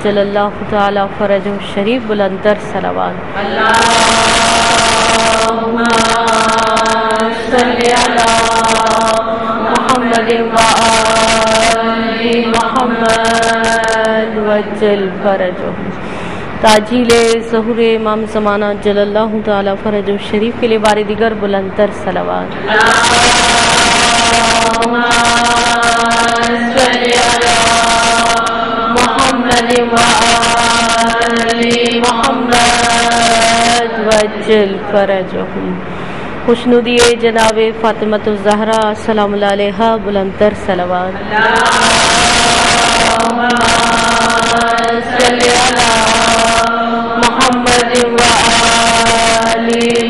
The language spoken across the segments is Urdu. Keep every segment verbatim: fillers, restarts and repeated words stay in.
جل اللہ تعالی فرجہ الشریف بلند تر صلوات۔ اللہم صلی علی محمد وآل محمد وجل فرجہ۔ تاجیل ظہور امام زمانہ جل اللہ تعالی فرجہ الشریف کے لیے بار دیگر بلند تر صلوات۔ اللہم صلی علی محمد وآل محمد وجل فرجہم۔ خوشنودی جناب فاطمۃ الزہرا سلام اللہ علیہا بلند تر صلوات۔ اللہم صلی علی محمد وآل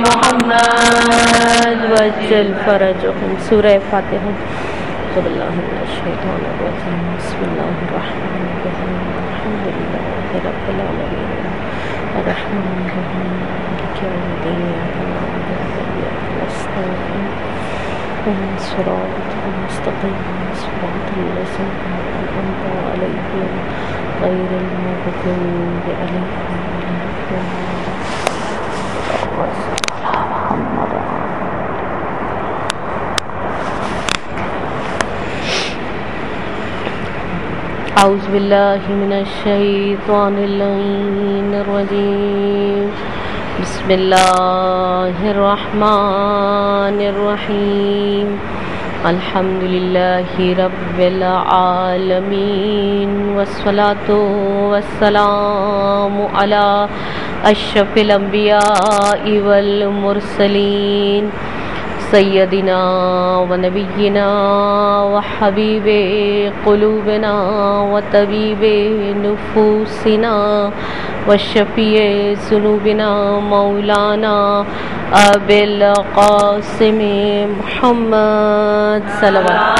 محمد وجل فرجہم۔ سورہ فاتحہ۔ اعوذ باللہ من الشیطان الرجیم۔ بسم اللہ الرحمن الرحیم۔ الحمد للہ رب العالمین الرحمن الرحیم مالک یوم الدین ایاک نعبد وایاک نستعین اهدنا الصراط المستقیم صراط الذین انعمت علیہم غیر المغضوب علیہم ولا الضالین۔ اعوذ باللہ من الشیطان اللعین الرجیم۔ بسم اللہ الرحمن الرحیم۔ الحمد للہ رب العالمین والصلاة والسلام علی اشرف الانبیاء والمرسلین سیدنا و نبینا و حبیب قلوبنا و طبیب نفوسنا و شفیع ذنوبنا مولانا ابی القاسم محمد صلوات۔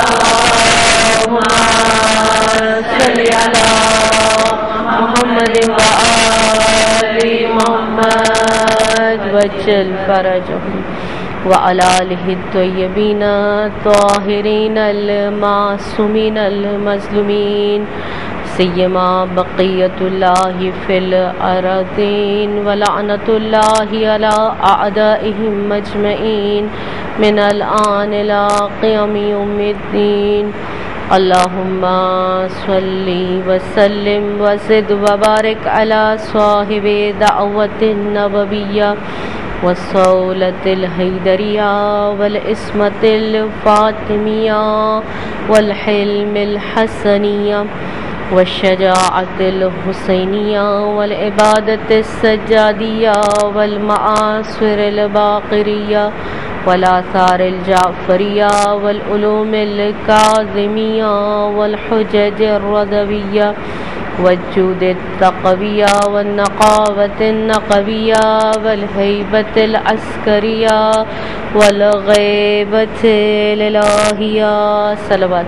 اللہم صلی علی محمد وآل محمد وجل فرجہم وعلى آلہ الطیبین الطاہرین المعصومین المظلومین سیما بقیت اللہ فی الارضین ولعنت اللہ علی اعدائہم مجمعین من الآن الى قیام یوم الدین۔ اللہم صلی وسلم وزد وبارک علی صاحب دعوت النبویہ والصولة الحیدریہ والعصمت الفاطمیہ والحلم الحسنیہ والشجاعت الحسینیہ والعبادت السجادیہ والمعاصر الباقریہ والآثار الجعفریہ والعلوم الکاظمیہ والحجج الرضویہ والجود التقویہ والنقاوة النقویہ والہیبة العسکریہ والغیبة الالہیہ صلوات۔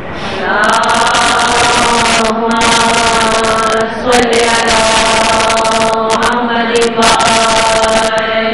اللہم صلی علی محمد وآل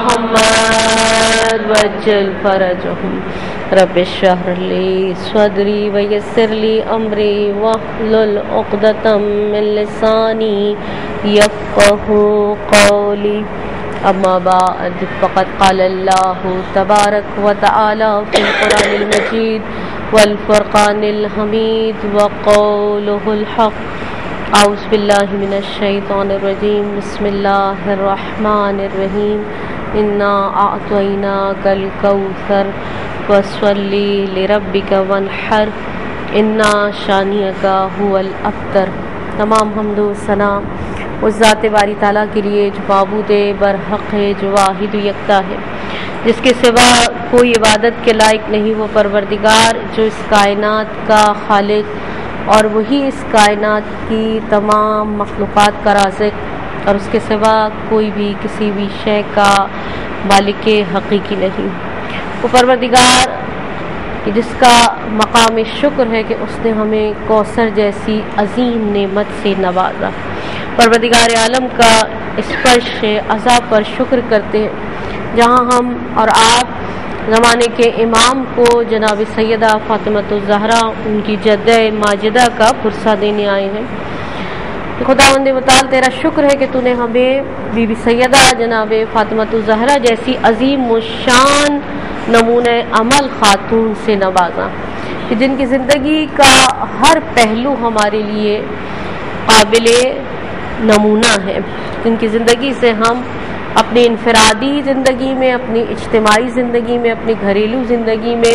محمد وجل فرجہم۔ رب اشرح لی صدری ویسر لی امری واحلل عقدۃ من لسانی یفقہوا قولی۔ اما بعد فقد قال اللہ تبارک و تعالی فی القرآن المجید والفرقان الحمید وقولہ الحق۔ اعوذ باللہ من الشیطان الرجیم۔ بسم اللہ الرحمن الرحیم۔ انا اعطیناک الکوثر فصلی لربک وانحر انا شانئک هو الابتر۔ تمام حمد و ثنا اس ذات باری تعالیٰ کے لیے جو معبود برحق ہے، جو واحد و یکتا ہے، جس کے سوا کوئی عبادت کے لائق نہیں، وہ پروردگار جو اس کائنات کا خالق اور وہی اس کائنات کی تمام مخلوقات کا رازق، اور اس کے سوا کوئی بھی کسی بھی شے کا مالک حقیقی نہیں۔ وہ پروردگار جس کا مقام شکر ہے کہ اس نے ہمیں کوثر جیسی عظیم نعمت سے نوازا۔ پروردگار عالم کا اس پر عذاب پر شکر کرتے ہیں جہاں ہم اور آپ زمانے کے امام کو جناب سیدہ فاطمۃ الزہرا ان کی جدہ ماجدہ کا پرسہ دینے آئے ہیں۔ خداوند متعال تیرا شکر ہے کہ تو نے ہمیں بی بی سیدہ جناب فاطمۃ الزہرا جیسی عظیم الشان نمونہ عمل خاتون سے نوازا، کہ جن کی زندگی کا ہر پہلو ہمارے لیے قابل نمونہ ہے، جن کی زندگی سے ہم اپنی انفرادی زندگی میں، اپنی اجتماعی زندگی میں، اپنی گھریلو زندگی میں،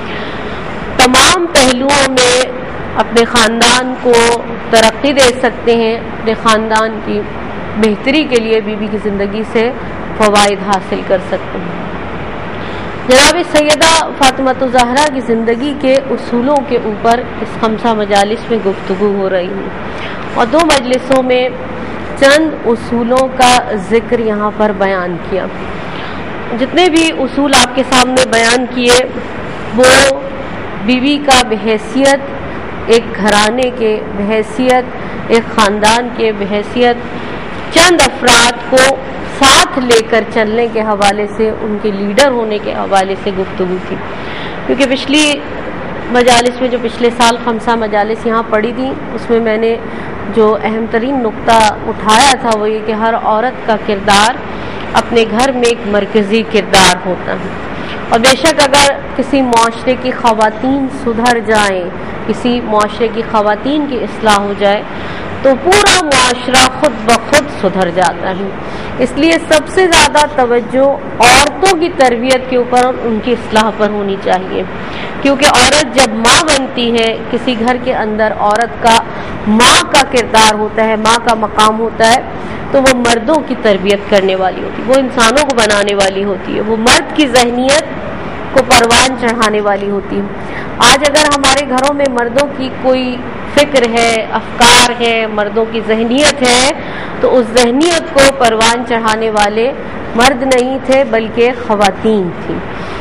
تمام پہلوؤں میں اپنے خاندان کو ترقی دے سکتے ہیں، اپنے خاندان کی بہتری کے لیے بیوی کی زندگی سے فوائد حاصل کر سکتے ہیں۔ جناب سیدہ فاطمۃ الزہرا کی زندگی کے اصولوں کے اوپر اس خمسہ مجالس میں گفتگو ہو رہی ہے، اور دو مجلسوں میں چند اصولوں کا ذکر یہاں پر بیان کیا۔ جتنے بھی اصول آپ کے سامنے بیان کیے وہ بیوی کا بحیثیت ایک گھرانے کے، بحیثیت ایک خاندان کے، بحیثیت چند افراد کو ساتھ لے کر چلنے کے حوالے سے، ان کے لیڈر ہونے کے حوالے سے گفتگو کی، کیونکہ پچھلی مجالس میں جو پچھلے سال خمسہ مجالس یہاں پڑھی تھی اس میں میں نے جو اہم ترین نقطہ اٹھایا تھا وہ یہ کہ ہر عورت کا کردار اپنے گھر میں ایک مرکزی کردار ہوتا ہے، اور بے شک اگر کسی معاشرے کی خواتین سدھر جائیں، کسی معاشرے کی خواتین کی اصلاح ہو جائے تو پورا معاشرہ خود بخود سدھر جاتا ہے۔ اس لیے سب سے زیادہ توجہ عورتوں کی تربیت کے اوپر اور ان کی اصلاح پر ہونی چاہیے، کیونکہ عورت جب ماں بنتی ہے، کسی گھر کے اندر عورت کا ماں کا کردار ہوتا ہے، ماں کا مقام ہوتا ہے، تو وہ مردوں کی تربیت کرنے والی ہوتی ہے، وہ انسانوں کو بنانے والی ہوتی ہے، وہ مرد کی ذہنیت کو پروان چڑھانے والی ہوتی ہے۔ آج اگر ہمارے گھروں میں مردوں کی کوئی فکر ہے، افکار ہے، مردوں کی ذہنیت ہے، تو اس ذہنیت کو پروان چڑھانے والے مرد نہیں تھے بلکہ خواتین تھیں۔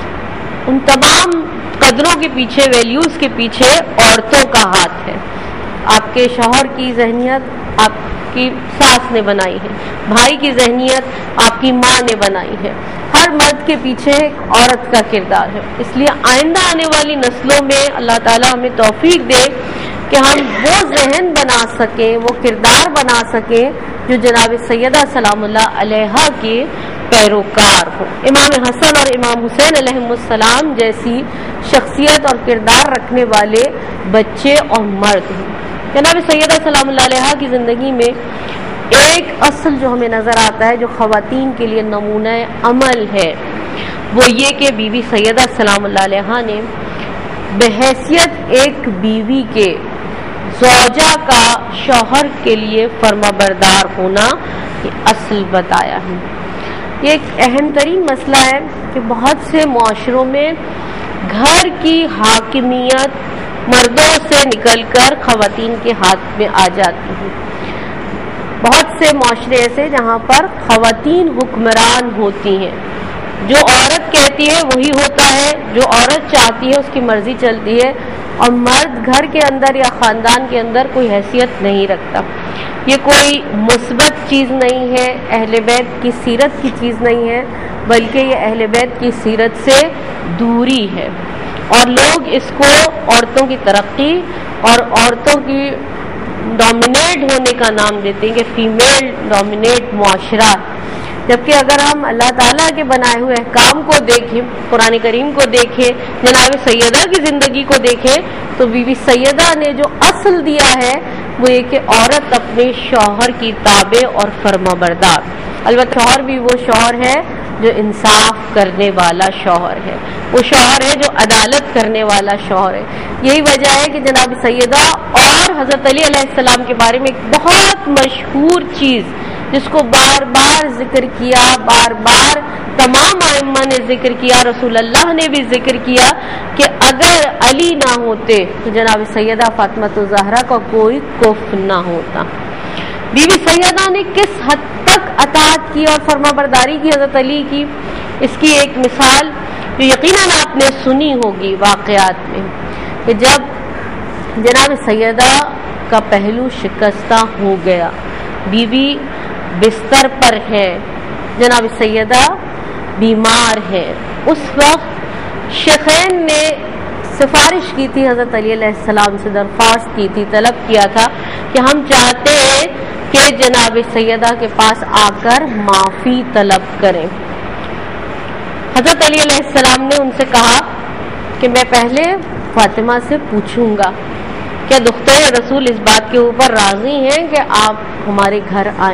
ان تمام قدروں کے پیچھے، ویلیوز کے پیچھے عورتوں کا ہاتھ ہے۔ آپ کے شوہر کی ذہنیت آپ کی ساس نے بنائی ہے، بھائی کی ذہنیت آپ کی ماں نے بنائی ہے، ہر مرد کے پیچھے ایک عورت کا کردار ہے۔ اس لیے آئندہ آنے والی نسلوں میں اللہ تعالیٰ ہمیں توفیق دے کہ ہم وہ ذہن بنا سکیں، وہ کردار بنا سکیں جو جناب سیدہ سلام اللہ علیہا کے پیروکار ہو۔ امام حسن اور امام حسین علیہ السلام جیسی شخصیت اور کردار رکھنے والے بچے اور مرد ہوں۔ جناب سیدہ سلام اللہ علیہا کی زندگی میں ایک اصل جو ہمیں نظر آتا ہے، جو خواتین کے لیے نمونہ عمل ہے، وہ یہ کہ بی بی سیدہ سلام اللہ علیہا نے بحیثیت ایک بیوی کے، زوجہ کا شوہر کے لیے فرما بردار ہونا یہ اصل بتایا ہے۔ یہ ایک اہم ترین مسئلہ ہے کہ بہت سے معاشروں میں گھر کی حاکمیت مردوں سے نکل کر خواتین کے ہاتھ میں آ جاتی ہے۔ بہت سے معاشرے ایسے جہاں پر خواتین حکمران ہوتی ہیں، جو عورت کہتی ہے وہی ہوتا ہے، جو عورت چاہتی ہے اس کی مرضی چلتی ہے، اور مرد گھر کے اندر یا خاندان کے اندر کوئی حیثیت نہیں رکھتا۔ یہ کوئی مثبت چیز نہیں ہے، اہل بیت کی سیرت کی چیز نہیں ہے، بلکہ یہ اہل بیت کی سیرت سے دوری ہے، اور لوگ اس کو عورتوں کی ترقی اور عورتوں کی ڈومینیٹ ہونے کا نام دیتے ہیں کہ فیمیل ڈومینیٹ معاشرہ، جبکہ اگر ہم اللہ تعالیٰ کے بنائے ہوئے احکام کو دیکھیں، قرآن کریم کو دیکھیں، جناب سیدہ کی زندگی کو دیکھیں، تو بی بی سیدہ نے جو اصل دیا ہے وہ یہ کہ عورت اپنے شوہر کی تابع اور فرما بردار، البتہ شوہر بھی وہ شوہر ہے جو انصاف کرنے والا شوہر ہے، وہ شوہر ہے جو عدالت کرنے والا شوہر ہے۔ یہی وجہ ہے کہ جناب سیدہ اور حضرت علی علیہ السلام کے بارے میں ایک بہت مشہور چیز جس کو بار بار ذکر کیا، بار بار تمام ائمہ نے ذکر کیا، رسول اللہ نے بھی ذکر کیا کہ اگر علی نہ ہوتے تو جناب سیدہ فاطمۃ الزہرا کا کوئی کفر نہ ہوتا۔ بی بی سیدہ نے کس حد تک اطاعت کی اور فرما برداری کی حضرت علی کی، اس کی ایک مثال جو یقیناً آپ نے سنی ہوگی واقعات میں، کہ جب جناب سیدہ کا پہلو شکستہ ہو گیا، بی بی بستر پر ہے، جناب سیدہ بیمار ہے، اس وقت شیخین نے سفارش کی تھی، حضرت علی علیہ السلام سے درخواست کی تھی، طلب کیا تھا کہ ہم چاہتے ہیں کہ جناب سیدہ کے پاس آ کر معافی طلب کریں۔ حضرت علی علیہ السلام نے ان سے کہا کہ میں پہلے فاطمہ سے پوچھوں گا کیا دختر رسول اس بات کے اوپر راضی ہیں کہ آپ ہمارے گھر آئیں۔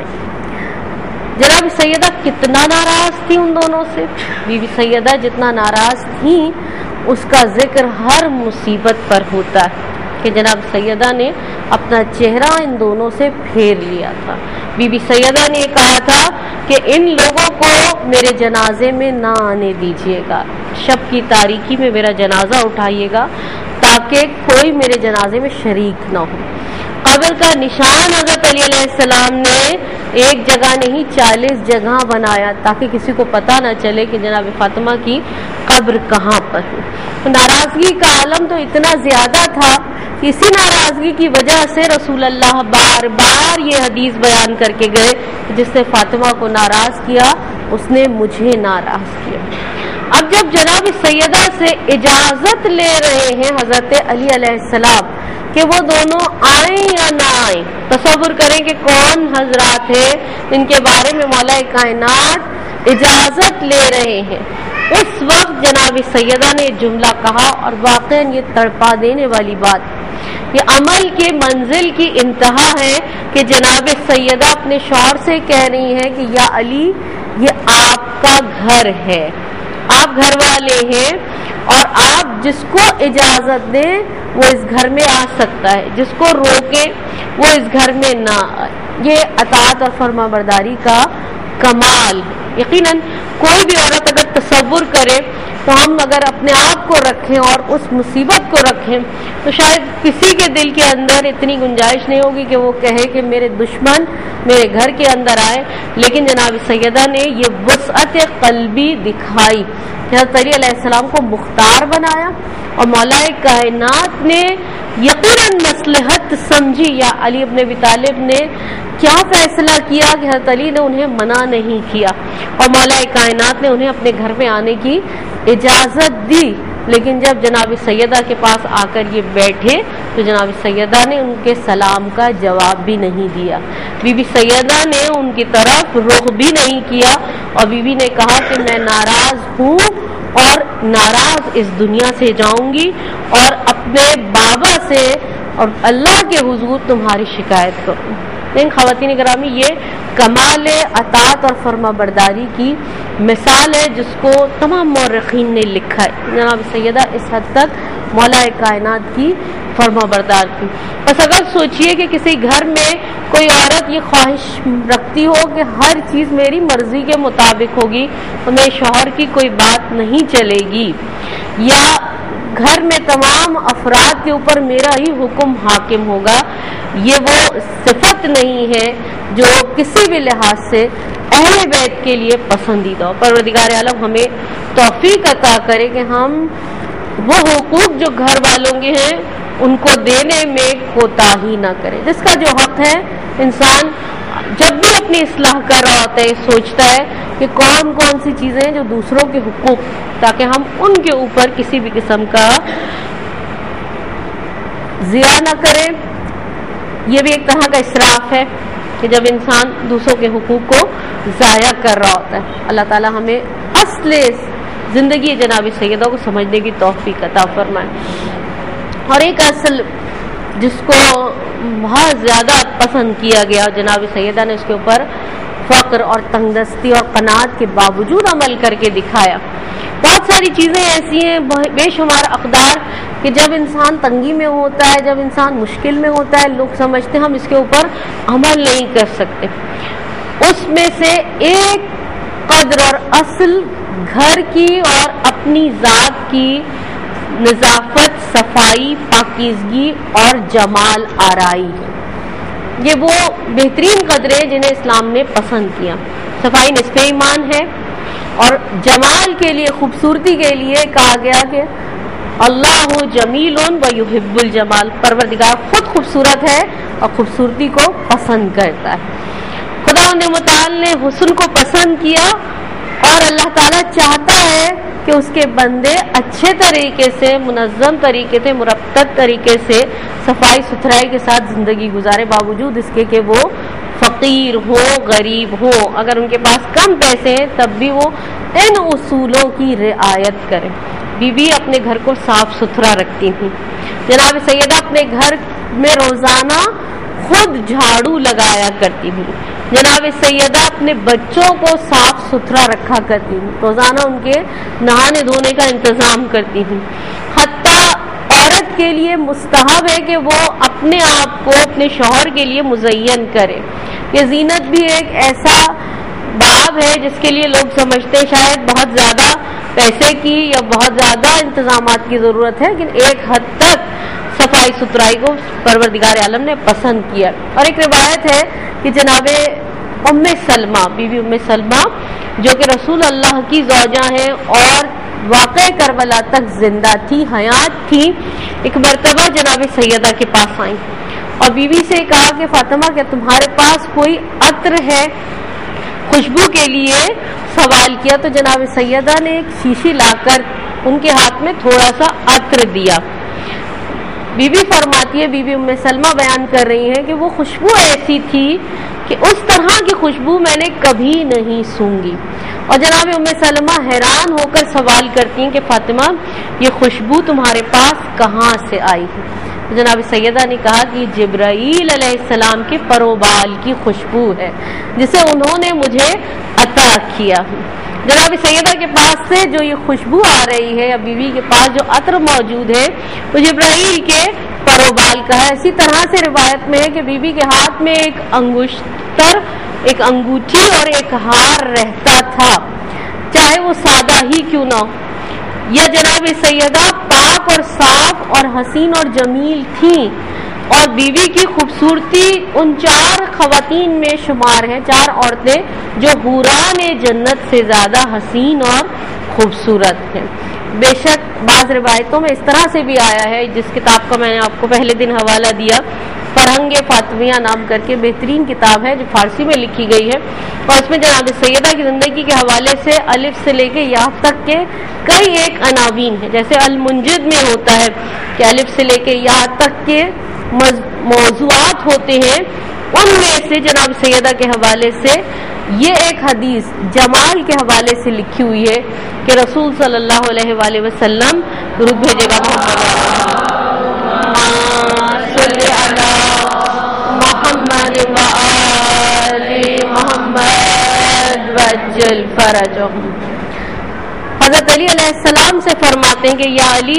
جناب سیدہ کتنا ناراض تھی ان دونوں سے، بی بی سیدہ جتنا ناراض تھی اس کا ذکر ہر مصیبت پر ہوتا ہے کہ جناب سیدہ نے اپنا چہرہ ان دونوں سے پھیر لیا تھا۔ بی بی سیدہ نے یہ کہا تھا کہ ان لوگوں کو میرے جنازے میں نہ آنے دیجیے گا، شب کی تاریکی میں میرا جنازہ اٹھائیے گا تاکہ کوئی میرے جنازے میں شریک نہ ہو۔ قبر کا نشان حضرت علی علیہ السلام نے ایک جگہ نہیں چالیس جگہ بنایا تاکہ کسی کو پتہ نہ چلے کہ جناب فاطمہ کی قبر کہاں پر ہے۔ ناراضگی کا عالم تو اتنا زیادہ تھا، اسی ناراضگی کی وجہ سے رسول اللہ بار بار یہ حدیث بیان کر کے گئے جس نے فاطمہ کو ناراض کیا اس نے مجھے ناراض کیا۔ اب جب جناب سیدہ سے اجازت لے رہے ہیں حضرت علی علیہ السلام کہ وہ دونوں آئیں یا نہ آئیں، تصور کریں کہ کون حضرات ہیں ان کے بارے میں مولا کائنات اجازت لے رہے ہیں۔ اس وقت جناب سیدہ نے جملہ کہا اور واقعاً یہ تڑپا دینے والی بات، یہ عمل کے منزل کی انتہا ہے کہ جناب سیدہ اپنے شوہر سے کہہ رہی ہیں کہ یا علی یہ آپ کا گھر ہے، آپ گھر والے ہیں اور آپ جس کو اجازت دیں وہ اس گھر میں آ سکتا ہے، جس کو روکے وہ اس گھر میں نہ آئے۔ یہ اطاعت اور فرما برداری کا کمال ہے۔ یقیناً کوئی بھی عورت اگر تصور کرے تو ہم اگر اپنے آپ کو رکھیں اور اس مصیبت کو رکھیں تو شاید کسی کے دل کے اندر اتنی گنجائش نہیں ہوگی کہ وہ کہے کہ میرے دشمن میرے گھر کے اندر آئے، لیکن جناب سیدہ نے یہ وسعت قلبی دکھائی، حضرت علی علیہ السلام کو مختار بنایا اور مولا کائنات نے یقیناً مصلحت سمجھی یا علی ابن ابی طالب نے کیا فیصلہ کیا کہ حضرت علی نے انہیں منع نہیں کیا اور مولا کائنات نے انہیں اپنے گھر میں آنے کی اجازت دی۔ لیکن جب جناب سیدہ کے پاس آ کر یہ بیٹھے تو جناب سیدہ نے ان کے سلام کا جواب بھی نہیں دیا، بی بی سیدہ نے ان کی طرف رخ بھی نہیں کیا اور بی بی نے کہا کہ میں ناراض ہوں اور ناراض اس دنیا سے جاؤں گی اور اپنے بابا سے اور اللہ کے حضور تمہاری شکایت کروں۔ لیکن خواتین گرامی یہ کمال اطاعت اور فرما برداری کی مثال ہے جس کو تمام مورخین نے لکھا ہے۔ جناب سیدہ اس حد تک مولا کائنات کی فرما بردار تھی۔ بس اگر سوچئے کہ کسی گھر میں کوئی عورت یہ خواہش رکھتی ہو کہ ہر چیز میری مرضی کے مطابق ہوگی تو میرے شوہر کی کوئی بات نہیں چلے گی، یا گھر میں تمام افراد کے اوپر میرا ہی حکم حاکم ہوگا، یہ وہ صفت نہیں ہے جو کسی بھی لحاظ سے اہل بیت کے لیے پسندیدہ ہو۔ پروردگار عالم ہمیں توفیق عطا کرے کہ ہم وہ حقوق جو گھر والوں کے ہیں ان کو دینے میں کوتاہی نہ کرے۔ جس کا جو حق ہے انسان جب بھی اپنی اصلاح کر رہا ہوتا ہے سوچتا ہے کہ کون کون سی چیزیں ہیں جو دوسروں کے حقوق، تاکہ ہم ان کے اوپر کسی بھی قسم کا ضیاع نہ کریں۔ یہ بھی ایک طرح کا اسراف ہے کہ جب انسان دوسروں کے حقوق کو ضائع کر رہا ہوتا ہے۔ اللہ تعالی ہمیں اصل زندگی جناب سیدہ کو سمجھنے کی توفیق عطا فرمائے۔ اور ایک اصل جس کو بہت زیادہ پسند کیا گیا جناب سیدہ نے اس کے اوپر فقر اور تنگ دستی اور قناعت کے باوجود عمل کر کے دکھایا۔ بہت ساری چیزیں ایسی ہیں، بے شمار اقدار کہ جب انسان تنگی میں ہوتا ہے، جب انسان مشکل میں ہوتا ہے، لوگ سمجھتے ہیں ہم اس کے اوپر عمل نہیں کر سکتے۔ اس میں سے ایک قدر اور اصل گھر کی اور اپنی ذات کی نظافت، صفائی، پاکیزگی اور جمال آرائی ہے۔ یہ وہ بہترین قدریں جنہیں اسلام نے پسند کیا۔ صفائی نصف ایمان ہے اور جمال کے لیے، خوبصورتی کے لیے کہا گیا کہ اللہ جمیل و یحب الجمال، پروردگار خود خوبصورت ہے اور خوبصورتی کو پسند کرتا ہے۔ خدا متعال نے حسن کو پسند کیا اور اللہ تعالیٰ چاہتا ہے کہ اس کے بندے اچھے طریقے سے، منظم طریقے سے، مرتب طریقے سے صفائی ستھرائی کے ساتھ زندگی گزارے، باوجود اس کے کہ وہ فقیر ہو غریب ہو، اگر ان کے پاس کم پیسے ہیں تب بھی وہ ان اصولوں کی رعایت کریں۔ بی بی اپنے گھر کو صاف ستھرا رکھتی تھیں۔ جناب سیدہ اپنے گھر میں روزانہ خود جھاڑو لگایا کرتی تھی۔ جناب سیدہ اپنے بچوں کو صاف ستھرا رکھا کرتی تھی، روزانہ ان کے نہانے دھونے کا انتظام کرتی تھی۔ حتیٰ عورت کے لیے مستحب ہے کہ وہ اپنے آپ کو اپنے شوہر کے لیے مزین کرے۔ یہ زینت بھی ایک ایسا باب ہے جس کے لیے لوگ سمجھتے ہیں شاید بہت زیادہ پیسے کی یا بہت زیادہ انتظامات کی ضرورت ہے، لیکن ایک حد تک صفائی ستھرائی کو پروردگار عالم نے پسند کیا۔ اور ایک روایت ہے کہ جناب ام سلمہ، بی بی ام سلمہ جو کہ رسول اللہ کی زوجہ ہیں اور واقع کربلا تک زندہ تھی، حیات تھی، ایک مرتبہ جناب سیدہ کے پاس آئیں اور بی بی سے کہا کہ فاطمہ کیا تمہارے پاس کوئی عطر ہے؟ خوشبو کے لیے سوال کیا تو جناب سیدہ نے ایک شیشی لا کر ان کے ہاتھ میں تھوڑا سا عطر دیا۔ بی بی فرماتی ہے، بی بی ام سلمہ بیان کر رہی ہیں کہ وہ خوشبو ایسی تھی کہ اس طرح کی خوشبو میں نے کبھی نہیں سونگی۔ اور جناب ام سلمہ حیران ہو کر سوال کرتی ہیں کہ فاطمہ یہ خوشبو تمہارے پاس کہاں سے آئی ہے؟ جناب سیدہ نے کہا کہ جبرائیل علیہ السلام کے پروبال کی خوشبو ہے جسے انہوں نے مجھے عطا کیا۔ جناب سیدہ کے پاس سے جو یہ خوشبو آ رہی ہے یا بیوی کے پاس جو عطر موجود ہے وہ جبرائیل کے پروبال کا ہے۔ اسی طرح سے روایت میں ہے کہ بیوی کے ہاتھ میں ایک انگشتر، ایک انگوٹھی اور ایک ہار رہتا تھا، چاہے وہ سادہ ہی کیوں نہ ہو۔ یہ جناب سیدہ پاک اور صاف اور حسین اور جمیل تھیں، اور بیوی کی خوبصورتی ان چار خواتین میں شمار ہے، چار عورتیں جو حوران جنت سے زیادہ حسین اور خوبصورت ہیں۔ بے شک بعض روایتوں میں اس طرح سے بھی آیا ہے، جس کتاب کا میں نے آپ کو پہلے دن حوالہ دیا، فرہنگ فاطمیہ نام کر کے بہترین کتاب ہے جو فارسی میں لکھی گئی ہے، اور اس میں جناب سیدہ کی زندگی کے حوالے سے الف سے لے کے یا تک کے کئی ایک عناوین ہیں، جیسے المنجد میں ہوتا ہے کہ الف سے لے کے یا تک کے موضوعات ہوتے ہیں، ان میں سے جناب سیدہ کے حوالے سے یہ ایک حدیث جمال کے حوالے سے لکھی ہوئی ہے کہ رسول صلی اللہ علیہ وآلہ وسلم درود بھیجے گا محمد وجل فرجہم۔ حضرت علی علیہ السلام سے فرماتے ہیں کہ یا علی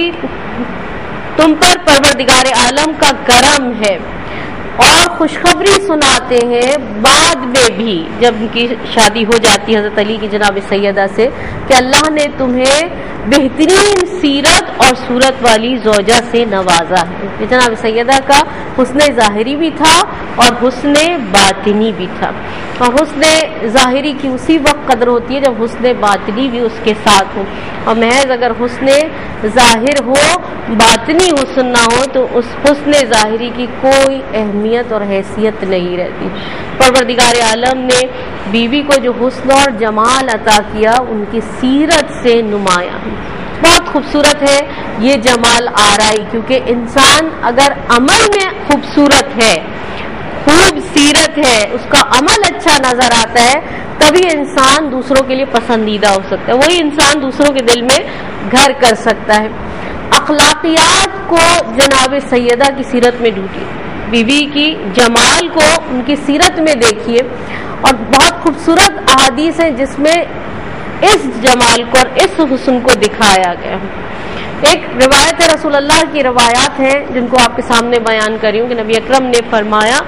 تم پر پروردگار عالم کا کرم ہے، اور خوشخبری سناتے ہیں بعد میں بھی جب ان کی شادی ہو جاتی ہے حضرت علی کی جناب سیدہ سے کہ اللہ نے تمہیں بہترین سیرت اور صورت والی زوجہ سے نوازا ہے۔ یہ جناب سیدہ کا حسن ظاہری بھی تھا اور حسن باطنی بھی تھا، اور حسن ظاہری کی اسی وقت قدر ہوتی ہے جب حسن باطنی بھی اس کے ساتھ ہو، اور محض اگر حسن ظاہر ہو باطنی حسن نہ ہو تو اس حسن ظاہری کی کوئی اہمیت اور حیثیت نہیں رہتی۔ پروردگار عالم نے بیوی کو جو حسن اور جمال عطا کیا ان کی سیرت سے نمایاں، بہت خوبصورت ہے یہ جمال آرائی، کیونکہ انسان اگر عمل میں خوبصورت ہے، خوب سیرت ہے، اس کا عمل اچھا نظر آتا ہے، تبھی انسان دوسروں کے لیے پسندیدہ ہو سکتا ہے، وہی انسان دوسروں کے دل میں گھر کر سکتا ہے۔ اخلاقیات کو جناب سیدہ کی سیرت میں ڈھونڈیے، بیوی کی جمال کو ان کی سیرت میں دیکھیے، اور بہت خوبصورت احادیث ہیں جس میں اس جمال کو اور اس حسن کو دکھایا گیا۔ ایک روایت ہے، رسول اللہ کی روایات ہیں جن کو آپ کے سامنے بیان کری ہوں کہ نبی اکرم نے فرمایا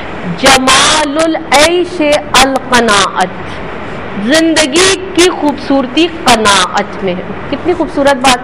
جمال العیش القناعت، زندگی کی خوبصورتی قناعت میں ہے۔ کتنی خوبصورت بات!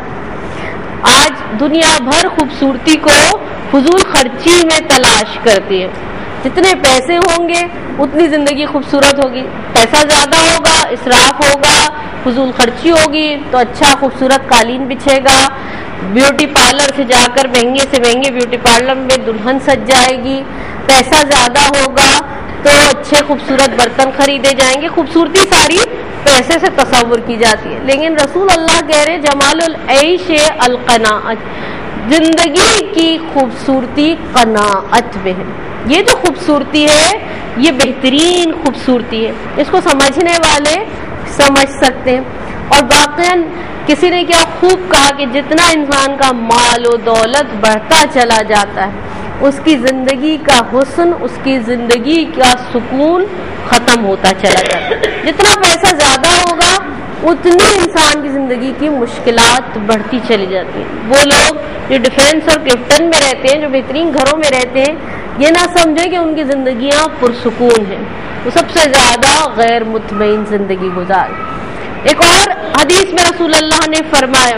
آج دنیا بھر خوبصورتی کو فضول خرچی میں تلاش کرتی ہے، جتنے پیسے ہوں گے اتنی زندگی خوبصورت ہوگی، پیسہ زیادہ ہوگا اسراف ہوگا، فضول خرچی ہوگی تو اچھا خوبصورت قالین بچھے گا، بیوٹی پارلر سے جا کر مہنگے سے مہنگے بیوٹی پارلر میں دلہن سج جائے گی، پیسہ زیادہ ہوگا تو اچھے خوبصورت برتن خریدے جائیں گے، خوبصورتی ساری پیسے سے تصور کی جاتی ہے۔ لیکن رسول اللہ کہہ رہے جمال العیش القناعت، زندگی کی خوبصورتی قناعت میں ہے۔ یہ جو خوبصورتی ہے یہ بہترین خوبصورتی ہے، اس کو سمجھنے والے سمجھ سکتے ہیں۔ اور واقعاً کسی نے کیا خوب کہا کہ جتنا انسان کا مال و دولت بڑھتا چلا جاتا ہے اس کی زندگی کا حسن، اس کی زندگی کا سکون ختم ہوتا چلا جاتا ہے۔ جتنا پیسہ زیادہ ہوگا اتنی انسان کی زندگی کی مشکلات بڑھتی چلی جاتی ہیں۔ وہ لوگ جو ڈیفینس اور کلفٹن میں رہتے ہیں، جو بہترین گھروں میں رہتے ہیں، یہ نہ سمجھیں کہ ان کی زندگیاں پرسکون ہیں، وہ سب سے زیادہ غیر مطمئن زندگی گزار۔ ایک اور حدیث میں رسول اللہ نے فرمایا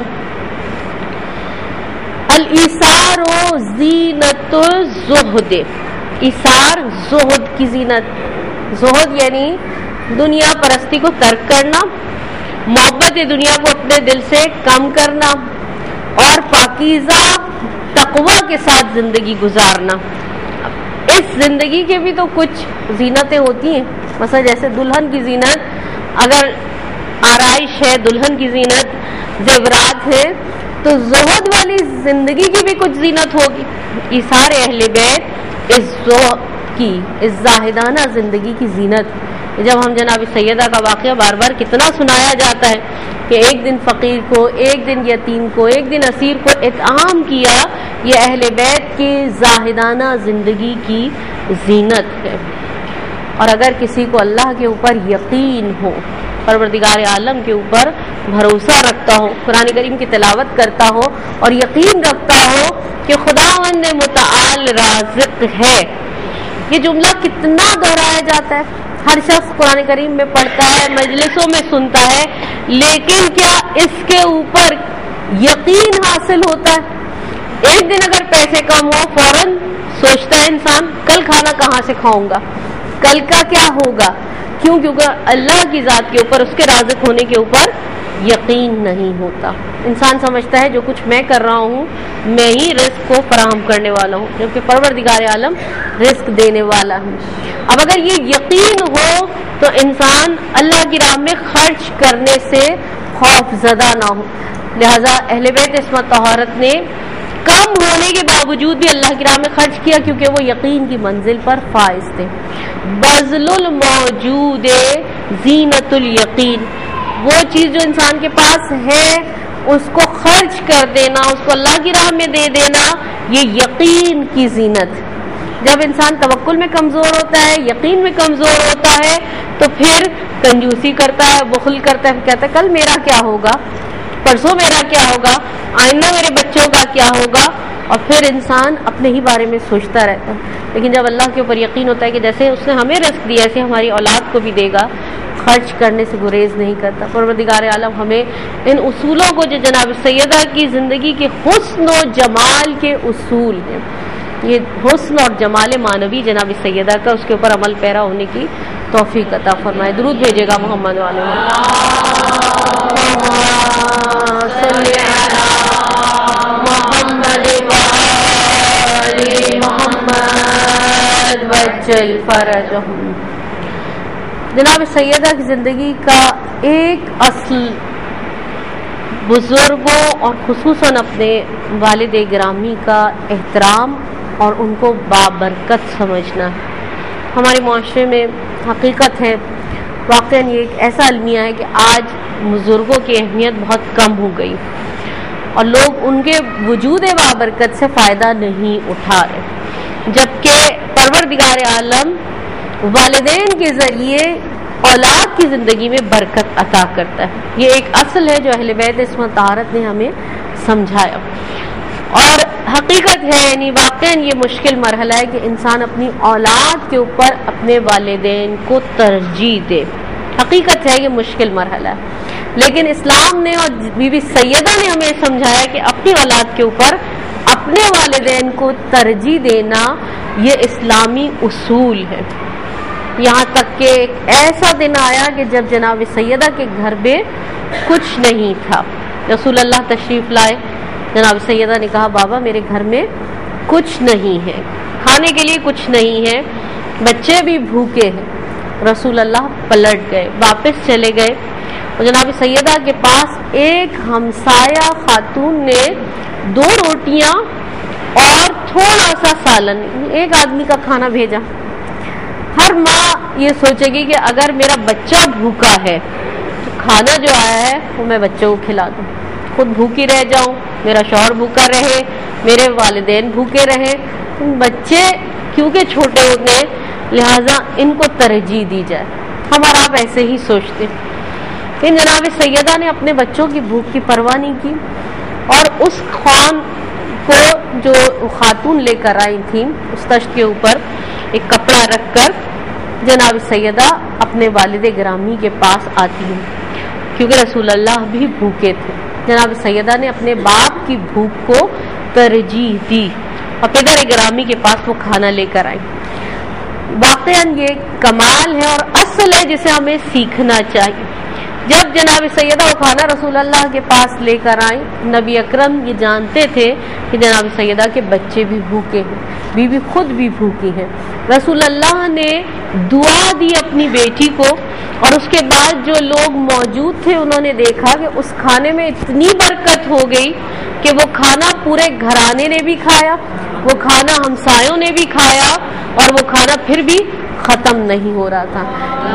الایثار زینت الزہد، ایثار زہد کی زینت، زہد یعنی دنیا پرستی کو ترک کرنا، محبت دنیا کو اپنے دل سے کم کرنا اور پاکیزہ تقوی کے ساتھ زندگی گزارنا۔ اس زندگی کے بھی تو کچھ زینتیں ہوتی ہیں، مثلا جیسے دلہن کی زینت، اگر آرائش ہے، دلہن کی زینت زیورات ہے، تو زہد والی زندگی کی بھی کچھ زینت ہوگی۔ ایثار اہل بیت اس زہد کی، اس زاہدانہ زندگی کی زینت۔ جب ہم جناب سیدہ کا واقعہ بار بار کتنا سنایا جاتا ہے کہ ایک دن فقیر کو، ایک دن یتیم کو، ایک دن اسیر کو اطعام کیا، یہ اہل بیت کی زاہدانہ زندگی کی زینت ہے۔ اور اگر کسی کو اللہ کے اوپر یقین ہو، پروردگار عالم کے اوپر بھروسہ رکھتا ہو، قرآن کریم کی تلاوت کرتا ہو اور یقین رکھتا ہو کہ خداوند متعال رازق ہے۔ یہ جملہ کتنا دہرایا جاتا ہے، ہر شخص قرآن کریم میں پڑھتا ہے، مجلسوں میں سنتا ہے، لیکن کیا اس کے اوپر یقین حاصل ہوتا ہے؟ ایک دن اگر پیسے کم ہو فوراً سوچتا ہے انسان کل کھانا کہاں سے کھاؤں گا، کل کا کیا ہوگا، کیوں؟ کیونکہ اللہ کی ذات کے اوپر، اس کے رازق ہونے کے اوپر یقین نہیں ہوتا۔ انسان سمجھتا ہے جو کچھ میں کر رہا ہوں میں ہی رزق کو فراہم کرنے والا ہوں، جبکہ پروردگار عالم رزق دینے والا ہے۔ اب اگر یہ یقین ہو تو انسان اللہ کی راہ میں خرچ کرنے سے خوف زدہ نہ ہو۔ لہذا اہل بیت عصمت طہارت نے کم ہونے کے باوجود بھی اللہ کی راہ میں خرچ کیا، کیونکہ وہ یقین کی منزل پر فائز تھے۔ بذل الموجود زینت الیقین، وہ چیز جو انسان کے پاس ہے اس کو خرچ کر دینا، اس کو اللہ کی راہ میں دے دینا، یہ یقین کی زینت۔ جب انسان توکل میں کمزور ہوتا ہے، یقین میں کمزور ہوتا ہے، تو پھر کنجوسی کرتا ہے، بخل کرتا ہے، کہتا ہے کل میرا کیا ہوگا، پرسوں میرا کیا ہوگا، آئندہ میرے بچوں کا کیا ہوگا، اور پھر انسان اپنے ہی بارے میں سوچتا رہتا ہے۔ لیکن جب اللہ کے اوپر یقین ہوتا ہے کہ جیسے اس نے ہمیں رزق دیا ایسے ہماری اولاد کو بھی دے گا، خرچ کرنے سے گریز نہیں کرتا۔ پروردگار عالم ہمیں ان اصولوں کو جو جناب سیدہ کی زندگی کے حسن و جمال کے اصول ہیں، یہ حسن اور جمال معنوی جناب سیدہ کا، اس کے اوپر عمل پیرا ہونے کی توفیق عطا فرمائے۔ درود بھیجے گا محمد والے محمد وجل فرجہم۔ جناب سیدہ کی زندگی کا ایک اصل بزرگوں اور خصوصاً اپنے والد گرامی کا احترام اور ان کو بابرکت سمجھنا ہے۔ ہمارے معاشرے میں حقیقت ہے، واقعاً یہ ایک ایسا المیہ ہے کہ آج بزرگوں کی اہمیت بہت کم ہو گئی اور لوگ ان کے وجود بابرکت سے فائدہ نہیں اٹھا رہے، جبکہ پروردگار عالم والدین کے ذریعے اولاد کی زندگی میں برکت عطا کرتا ہے۔ یہ ایک اصل ہے جو اہل بیت عصمت طہارت نے ہمیں سمجھایا، اور حقیقت ہے یعنی واقعاً یہ مشکل مرحلہ ہے کہ انسان اپنی اولاد کے اوپر اپنے والدین کو ترجیح دے۔ حقیقت ہے یہ مشکل مرحلہ ہے، لیکن اسلام نے اور بی بی سیدہ نے ہمیں سمجھایا کہ اپنی اولاد کے اوپر اپنے والدین کو ترجیح دینا یہ اسلامی اصول ہے۔ یہاں تک کہ ایک ایسا دن آیا کہ جب جناب سیدہ کے گھر میں کچھ نہیں تھا، رسول اللہ تشریف لائے، جناب سیدہ نے کہا بابا میرے گھر میں کچھ نہیں ہے، کھانے کے لیے کچھ نہیں ہے، بچے بھی بھوکے ہیں۔ رسول اللہ پلٹ گئے، واپس چلے گئے، اور جناب سیدہ کے پاس ایک ہمسایہ خاتون نے دو روٹیاں اور تھوڑا سا سالن، ایک آدمی کا کھانا بھیجا۔ ہر ماں یہ سوچے گی کہ اگر میرا بچہ بھوکا ہے تو کھانا جو آیا ہے وہ میں بچوں کو کھلا دوں، خود بھوکی رہ جاؤں، میرا شوہر بھوکا رہے، میرے والدین بھوکے رہیں، بچے کیونکہ چھوٹے ہوتے ہیں لہٰذا ان کو ترجیح دی جائے۔ ہمارا آپ ایسے ہی سوچتے، لیکن جناب سیدہ نے اپنے بچوں کی بھوک کی پرواہ نہیں کی، اور اس خوان کو جو خاتون لے کر آئی تھیں اس تشت کے اوپر ایک کپڑا رکھ کر جناب سیدہ اپنے والد گرامی کے پاس آتی ہیں، کیونکہ رسول اللہ بھی بھوکے تھے۔ جناب سیدہ نے اپنے باپ کی بھوک کو ترجیح دی اور پدر گرامی کے پاس وہ کھانا لے کر آئی۔ واقعاً یہ کمال ہے اور اصل ہے جسے ہمیں سیکھنا چاہیے۔ جب جناب سیدہ وہ کھانا رسول اللہ کے پاس لے کر آئیں، نبی اکرم یہ جانتے تھے کہ جناب سیدہ کے بچے بھی بھوکے ہیں، بی بی خود بھی بھوکی ہیں۔ رسول اللہ نے دعا دی اپنی بیٹی کو، اور اس کے بعد جو لوگ موجود تھے انہوں نے دیکھا کہ اس کھانے میں اتنی برکت ہو گئی کہ وہ کھانا پورے گھرانے نے بھی کھایا، وہ کھانا ہمسایوں نے بھی کھایا، اور وہ کھانا پھر بھی ختم نہیں ہو رہا تھا۔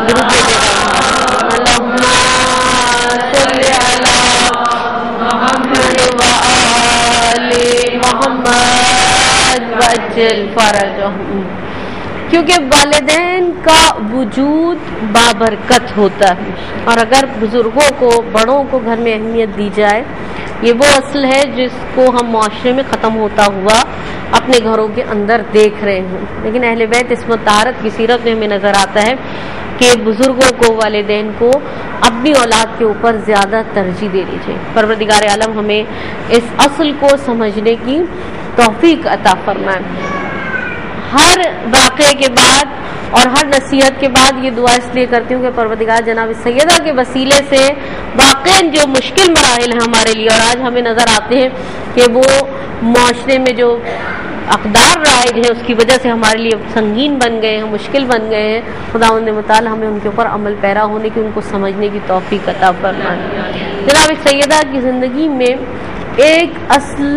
کیونکہ والدین کا وجود بابرکت ہوتا ہے، اور اگر بزرگوں کو بڑوں کو گھر میں اہمیت دی جائے، یہ وہ اصل ہے جس کو ہم معاشرے میں ختم ہوتا ہوا اپنے گھروں کے اندر دیکھ رہے ہیں۔ لیکن اہل بیت عصمت طہارت کی سیرت میں ہمیں نظر آتا ہے کہ بزرگوں کو، والدین کو اپنی اولاد کے اوپر زیادہ ترجیح دینی چاہیے۔ پروردگار عالم ہمیں اس اصل کو سمجھنے کی توفیق عطا فرمائے۔ ہر واقعے کے بعد اور ہر نصیحت کے بعد یہ دعا اس لیے کرتی ہوں کہ پروردگار جناب سیدہ کے وسیلے سے واقعاً جو مشکل مراحل ہیں ہمارے لیے، اور آج ہمیں نظر آتے ہیں کہ وہ معاشرے میں جو اقدار رائج ہیں اس کی وجہ سے ہمارے لیے سنگین بن گئے ہیں، مشکل بن گئے ہیں، خداوند متعال ہمیں ان کے اوپر عمل پیرا ہونے کی، ان کو سمجھنے کی توفیق عطا فرمائے۔ جناب سیدہ کی زندگی میں ایک اصل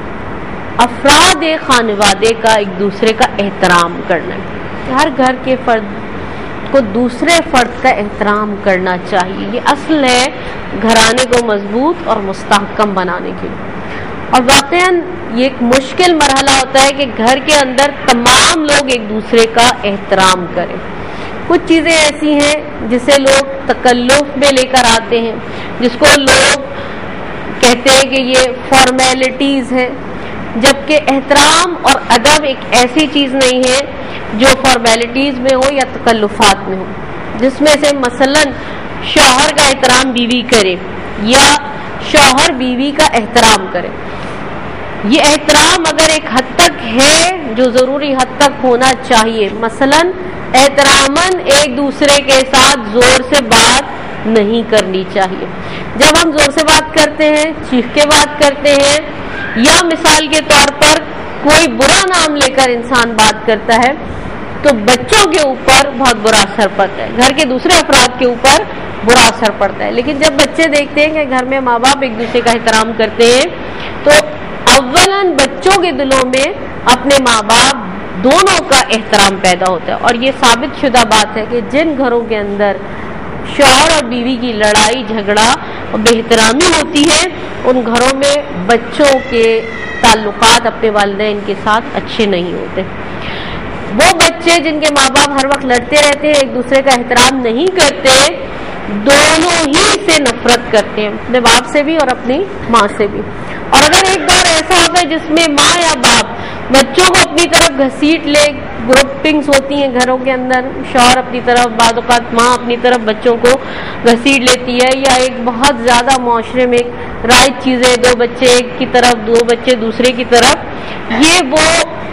افراد خانوادے کا ایک دوسرے کا احترام کرنا ہے۔ ہر گھر کے فرد کو دوسرے فرد کا احترام کرنا چاہیے، یہ اصل ہے گھرانے کو مضبوط اور مستحکم بنانے کے لیے۔ اور واقعاً یہ ایک مشکل مرحلہ ہوتا ہے کہ گھر کے اندر تمام لوگ ایک دوسرے کا احترام کریں۔ کچھ چیزیں ایسی ہیں جسے لوگ تکلف میں لے کر آتے ہیں، جس کو لوگ کہتے ہیں کہ یہ فارمیلٹیز ہیں، جبکہ احترام اور ادب ایک ایسی چیز نہیں ہے جو فارمیلٹیز میں ہو یا تکلفات میں ہو، جس میں سے مثلاً شوہر کا احترام بیوی کرے یا شوہر بیوی کا احترام کرے۔ یہ احترام اگر ایک حد تک ہے جو ضروری حد تک ہونا چاہیے، مثلاً احتراماً ایک دوسرے کے ساتھ زور سے بات نہیں کرنی چاہیے۔ جب ہم زور سے بات کرتے ہیں، چیخ کے بات کرتے ہیں، یا مثال کے طور پر کوئی برا نام لے کر انسان بات کرتا ہے، تو بچوں کے اوپر بہت برا اثر پڑتا ہے، گھر کے دوسرے افراد کے اوپر برا اثر پڑتا ہے۔ لیکن جب بچے دیکھتے ہیں کہ گھر میں ماں باپ ایک دوسرے کا احترام کرتے ہیں، تو اولاً بچوں کے دلوں میں اپنے ماں باپ دونوں کا احترام پیدا ہوتا ہے۔ اور یہ ثابت شدہ بات ہے کہ جن گھروں کے اندر شوہر اور بیوی کی لڑائی جھگڑا اور بے احترامی ہوتی ہے، ان گھروں میں بچوں کے تعلقات اپنے والدین کے ساتھ اچھے نہیں ہوتے۔ وہ بچے جن کے ماں باپ ہر وقت لڑتے رہتے ہیں، ایک دوسرے کا احترام نہیں کرتے، دونوں ہی سے نفرت کرتے ہیں، اپنے باپ سے بھی اور اپنی ماں سے بھی۔ اور اگر ایک بار ایسا ہوتا ہے جس میں ماں یا باپ بچوں کو اپنی طرف گھسیٹ لے، گروپنگز ہوتی ہیں گھروں کے اندر، شوہر اپنی طرف، بعض اوقات ماں اپنی طرف بچوں کو گھسیٹ لیتی ہے، یا ایک بہت زیادہ معاشرے میں ایک رائج چیز ہے دو بچے ایک کی طرف، دو بچے دوسرے کی طرف، یہ وہ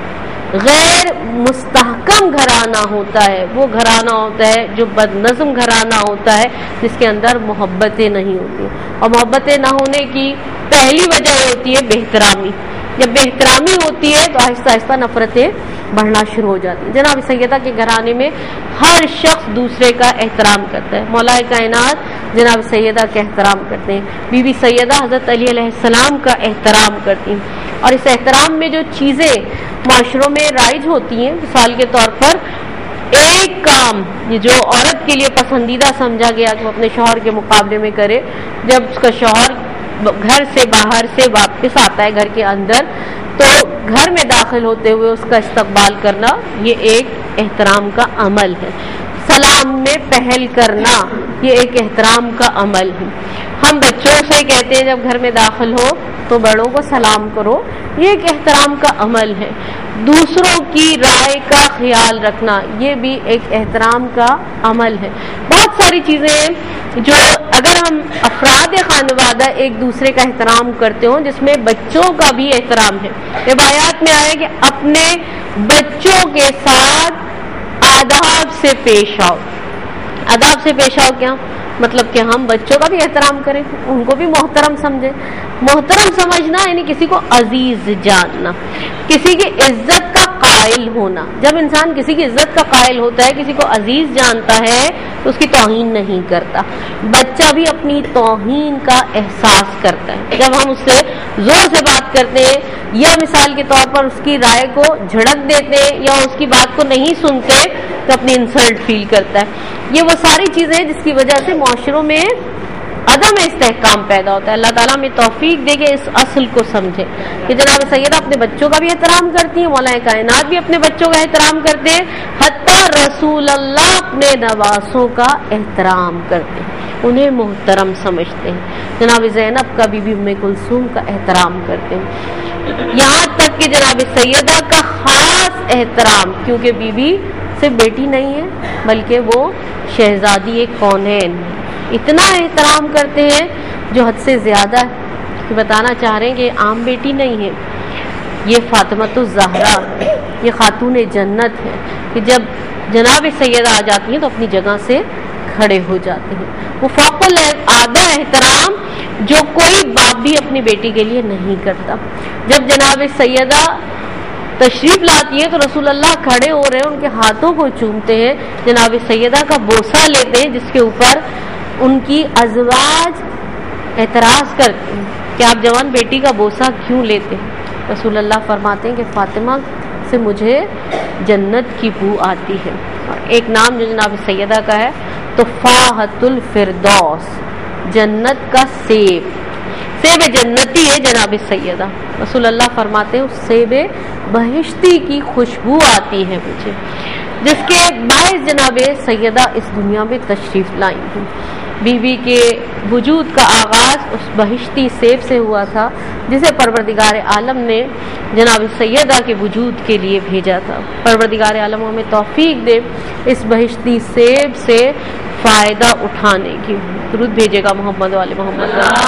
غیر مستحکم گھرانہ ہوتا ہے، وہ گھرانہ ہوتا ہے جو بد نظم گھرانہ ہوتا ہے، جس کے اندر محبتیں نہیں ہوتی۔ اور محبتیں نہ ہونے کی پہلی وجہ ہوتی ہے بے احترامی۔ جب بے احترامی ہوتی ہے تو آہستہ آہستہ نفرتیں بڑھنا شروع ہو جاتی ہیں۔ جناب سیدہ کے گھرانے میں ہر شخص دوسرے کا احترام کرتا ہے، مولا کائنات جناب سیدہ کا احترام کرتے ہیں، بی بی سیدہ حضرت علی علیہ السلام کا احترام کرتی ہیں۔ اور اس احترام میں جو چیزیں معاشروں میں رائج ہوتی ہیں، مثال کے طور پر ایک کام یہ جو عورت کے لیے پسندیدہ سمجھا گیا کہ وہ اپنے شوہر کے مقابلے میں کرے، جب اس کا شوہر گھر سے باہر سے واپس آتا ہے گھر کے اندر، تو گھر میں داخل ہوتے ہوئے اس کا استقبال کرنا یہ ایک احترام کا عمل ہے۔ سلام میں پہل کرنا یہ ایک احترام کا عمل ہے۔ ہم بچوں سے کہتے ہیں جب گھر میں داخل ہو تو بڑوں کو سلام کرو، یہ ایک احترام کا عمل ہے۔ دوسروں کی رائے کا خیال رکھنا یہ بھی ایک احترام کا عمل ہے۔ بہت ساری چیزیں ہیں جو اگر ہم افراد خانوادہ ایک دوسرے کا احترام کرتے ہوں، جس میں بچوں کا بھی احترام ہے۔ روایات میں آیا کہ اپنے بچوں کے ساتھ آداب سے پیش آؤ۔ آداب سے پیش آؤ کیا مطلب کہ ہم بچوں کا بھی احترام کریں، ان کو بھی محترم سمجھیں۔ محترم سمجھنا یعنی کسی کو عزیز جاننا، کسی کی عزت کا قائل ہونا۔ جب انسان کسی کی عزت کا قائل ہوتا ہے، کسی کو عزیز جانتا ہے، تو اس کی توہین نہیں کرتا۔ بچہ بھی اپنی توہین کا احساس کرتا ہے جب ہم اس سے زور سے بات کرتے ہیں، یا مثال کے طور پر اس کی رائے کو جھڑک دیتے ہیں یا اس کی بات کو نہیں سنتے تو اپنی انسلٹ فیل کرتا ہے۔ یہ وہ ساری چیزیں ہیں جس کی وجہ سے معاشروں میں عدم استحکام پیدا ہوتا ہے۔ اللہ تعالیٰ میں توفیق دے کہ اس اصل کو سمجھے کہ جناب سیدہ اپنے بچوں کا بھی احترام کرتی ہیں، مولا کائنات بھی اپنے بچوں کا احترام کرتے ہیں، حتیٰ رسول اللہ اپنے نواسوں کا احترام کرتے ہیں، انہیں محترم سمجھتے ہیں۔ جناب زینب کا بی بی ام کلثوم کا احترام کرتے ہیں، یہاں تک کہ جناب سیدہ کا خاص احترام، کیونکہ بی بی صرف بیٹی نہیں ہے بلکہ وہ شہزادی کونین، اتنا احترام کرتے ہیں جو حد سے زیادہ ہے کہ بتانا چاہ رہے ہیں کہ عام بیٹی نہیں ہے، یہ فاطمۃ الزہرا، یہ خاتون جنت ہے کہ جب جناب سیدہ آ جاتی ہیں تو اپنی جگہ سے کھڑے ہو جاتے ہیں۔ وہ فوق العادہ احترام جو کوئی باپ بھی اپنی بیٹی کے لیے نہیں کرتا۔ جب جناب سیدہ تشریف لاتی ہے تو رسول اللہ کھڑے ہو رہے ہیں، ان کے ہاتھوں کو چومتے ہیں، جناب سیدہ کا بوسہ لیتے ہیں، جس کے اوپر ان کی ازواج اعتراض کرتے ہیں کہ آپ جوان بیٹی کا بوسہ کیوں لیتے ہیں؟ رسول اللہ فرماتے ہیں کہ فاطمہ سے مجھے جنت کی بو آتی ہے۔ اور ایک نام جو جناب سیدہ کا ہے تفاحۃ الفردوس، جنت کا سیب، سیب جنتی ہے جناب سیدہ۔ رسول اللہ فرماتے ہیں اس سیب بہشتی کی خوشبو آتی ہے مجھے، جس کے باعث جناب سیدہ اس دنیا میں تشریف لائی ہیں۔ بی بی کے وجود کا آغاز اس بہشتی سیب سے ہوا تھا جسے پروردگار عالم نے جناب سیدہ کے وجود کے لیے بھیجا تھا۔ پروردگار عالم ہمیں توفیق دے اس بہشتی سیب سے فائدہ اٹھانے کی۔ درود بھیجے گا محمد والے محمد۔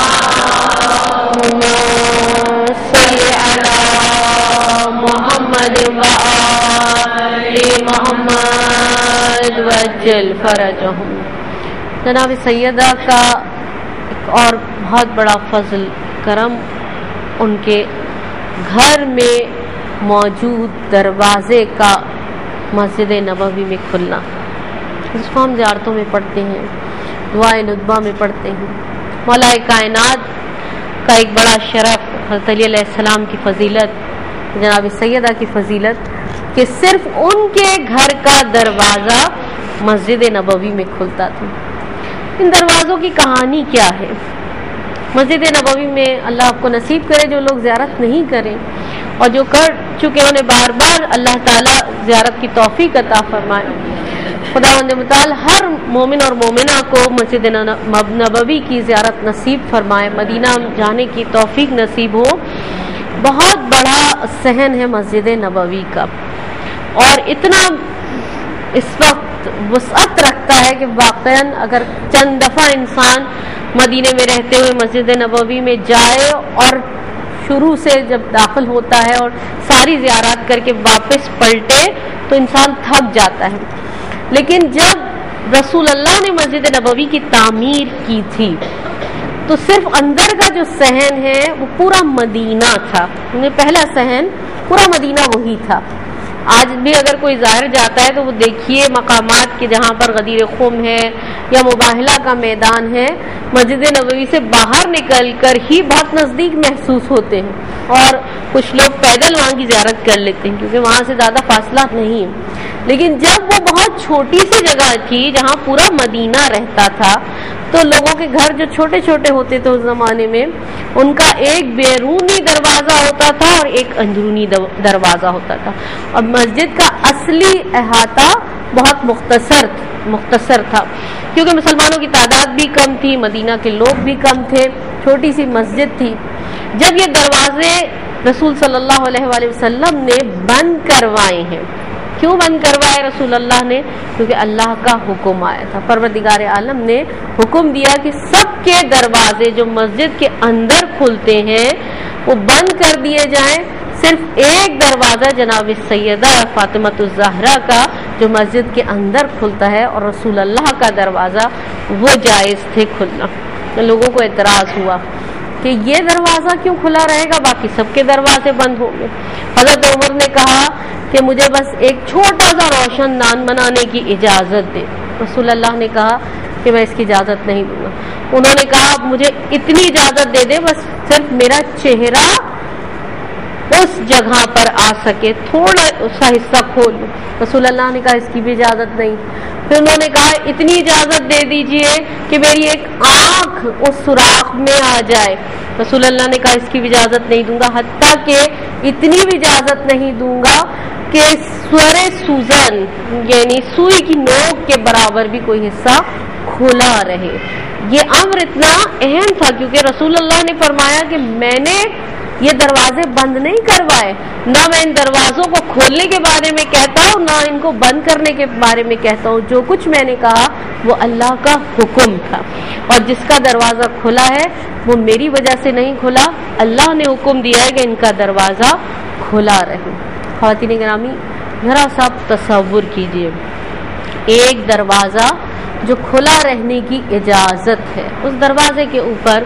صلی علی محمد وآل محمد وجل فرجہم۔ جناب سیدہ کا ایک اور بہت بڑا فضل کرم ان کے گھر میں موجود دروازے کا مسجد نبوی میں کھلنا، جس کو ہم زیارتوں میں پڑھتے ہیں، دعائے ندبہ میں پڑھتے ہیں۔ مولا کائنات کا ایک بڑا شرف، حضرت علی علیہ السلام کی فضیلت، جناب سیدہ کی فضیلت کہ صرف ان کے گھر کا دروازہ مسجد نبوی میں کھلتا تھا۔ ان دروازوں کی کہانی کیا ہے؟ مسجد نبوی میں اللہ آپ کو نصیب کرے جو لوگ زیارت نہیں کریں، اور جو کر چکے انہیں بار بار اللہ تعالیٰ زیارت کی توفیق عطا فرمائے۔ خداوند متعال ہر مومن اور مومنہ کو مسجد نبوی کی زیارت نصیب فرمائے، مدینہ جانے کی توفیق نصیب ہو۔ بہت بڑا صحن ہے مسجد نبوی کا، اور اتنا اس وقت وسعت رکھتا ہے کہ واقعاً اگر چند دفعہ انسان مدینے میں رہتے ہوئے مسجد نبوی میں جائے اور شروع سے جب داخل ہوتا ہے اور ساری زیارات کر کے واپس پلٹے تو انسان تھک جاتا ہے، لیکن جب رسول اللہ نے مسجد نبوی کی تعمیر کی تھی تو صرف اندر کا جو صحن ہے وہ پورا مدینہ تھا، پہلا صحن پورا مدینہ وہی تھا۔ آج بھی اگر کوئی ظاہر جاتا ہے تو وہ دیکھیے مقامات کے جہاں پر غدیر خم ہے یا مباہلہ کا میدان ہے، مسجد نبوی سے باہر نکل کر ہی بہت نزدیک محسوس ہوتے ہیں، اور کچھ لوگ پیدل وہاں کی زیارت کر لیتے ہیں کیونکہ وہاں سے زیادہ فاصلہ نہیں ہے۔ لیکن جب وہ بہت چھوٹی سی جگہ تھی جہاں پورا مدینہ رہتا تھا تو لوگوں کے گھر جو چھوٹے چھوٹے ہوتے تھے اس زمانے میں ان کا ایک بیرونی دروازہ ہوتا تھا اور ایک اندرونی دروازہ ہوتا تھا، اور مسجد کا اصلی احاطہ بہت مختصر مختصر تھا کیونکہ مسلمانوں کی تعداد بھی کم تھی، مدینہ کے لوگ بھی کم تھے، چھوٹی سی مسجد تھی۔ جب یہ دروازے رسول صلی اللہ علیہ وآلہ وسلم نے بند کروائے ہیں، کیوں بند کروائے رسول اللہ نے؟ کیونکہ اللہ کا حکم آیا تھا، پروردگار عالم نے حکم دیا کہ سب کے دروازے جو مسجد کے اندر کھلتے ہیں وہ بند کر دیے جائیں، صرف ایک دروازہ جناب سیدہ فاطمۃ الزہرا کا جو مسجد کے اندر کھلتا ہے، اور رسول اللہ کا دروازہ وہ جائز تھے کھلنا۔ لوگوں کو اعتراض ہوا کہ یہ دروازہ کیوں کھلا رہے گا، باقی سب کے دروازے بند ہوں گے۔ حضرت عمر نے کہا کہ مجھے بس ایک چھوٹا سا روشن دان بنانے کی اجازت دے۔ رسول اللہ نے کہا کہ میں اس کی اجازت نہیں دوں گا۔ انہوں نے کہا مجھے اتنی اجازت دے دے بس صرف میرا چہرہ اس جگہ پر آ سکے، تھوڑا سا حصہ کھول لوں۔ رسول اللہ نے کہا اس کی بھی اجازت نہیں۔ پھر انہوں نے کہا اتنی اجازت دے دیجئے کہ میری ایک آنکھ اس سوراخ میں آ جائے۔ رسول اللہ نے کہا اس کی بھی اجازت نہیں دوں گا، حتیٰ کہ اتنی بھی اجازت نہیں دوں گا کہ سور سوزن یعنی سوئی کی نوک کے برابر بھی کوئی حصہ کھلا رہے۔ یہ امر اتنا اہم تھا کیونکہ رسول اللہ نے فرمایا کہ میں نے یہ دروازے بند نہیں کروائے، نہ میں ان دروازوں کو کھولنے کے بارے میں کہتا ہوں نہ ان کو بند کرنے کے بارے میں کہتا ہوں، جو کچھ میں نے کہا وہ اللہ کا حکم تھا، اور جس کا دروازہ کھلا ہے وہ میری وجہ سے نہیں کھلا، اللہ نے حکم دیا ہے کہ ان کا دروازہ کھلا رہے۔ خواتین گرامی ذرا سا تصور کیجئے، ایک دروازہ جو کھلا رہنے کی اجازت ہے، اس دروازے کے اوپر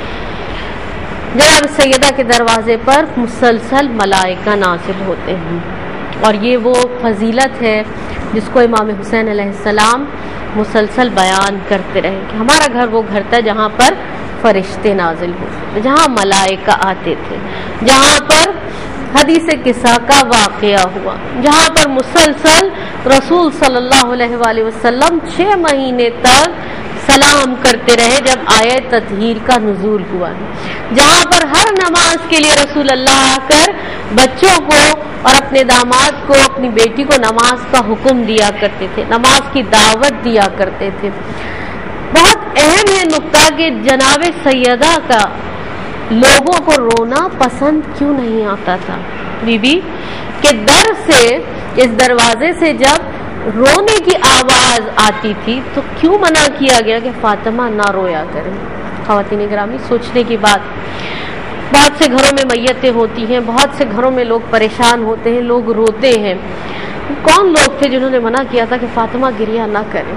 جناب سیدہ کے دروازے پر مسلسل ملائکہ نازل ہوتے ہیں، اور یہ وہ فضیلت ہے جس کو امام حسین علیہ السلام مسلسل بیان کرتے رہے کہ ہمارا گھر وہ گھر تھا جہاں پر فرشتے نازل ہوتے تھے، جہاں ملائکہ آتے تھے، جہاں پر حدیث قصہ کا واقعہ ہوا، جہاں پر مسلسل رسول صلی اللہ علیہ وآلہ وسلم چھ مہینے تک سلام کرتے رہے جب آیت تطہیر کا نزول ہوا، جہاں پر ہر نماز کے لیے رسول اللہ آ کر بچوں کو اور اپنے داماد کو، اپنی بیٹی کو نماز کا حکم دیا کرتے تھے، نماز کی دعوت دیا کرتے تھے۔ بہت اہم ہے نقطہ کہ جناب سیدہ کا لوگوں کو رونا پسند کیوں نہیں آتا تھا، بی بی کہ در سے اس دروازے سے جب رونے کی آواز آتی تھی تو کیوں منع کیا گیا کہ فاطمہ نہ رویا کریں؟ خواتین گرامی سوچنے کی بات، بہت سے گھروں میں میتیں ہوتی ہیں، بہت سے گھروں میں لوگ پریشان ہوتے ہیں، لوگ روتے ہیں، کون لوگ تھے جنہوں نے منع کیا تھا کہ فاطمہ گریہ نہ کریں؟